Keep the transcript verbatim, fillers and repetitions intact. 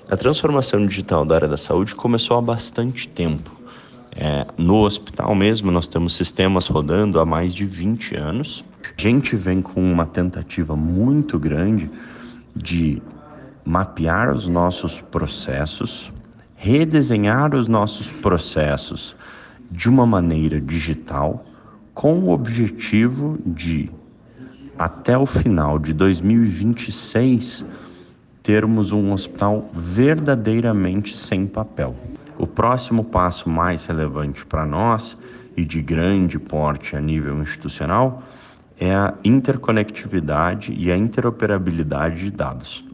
A transformação digital da área da saúde começou há bastante tempo. É, no hospital mesmo, nós temos sistemas rodando há mais de vinte anos. A gente vem com uma tentativa muito grande de mapear os nossos processos, redesenhar os nossos processos de uma maneira digital, com o objetivo de, até o final de dois mil e vinte e seis, termos um hospital verdadeiramente sem papel. O próximo passo mais relevante para nós e de grande porte a nível institucional é a interconectividade e a interoperabilidade de dados.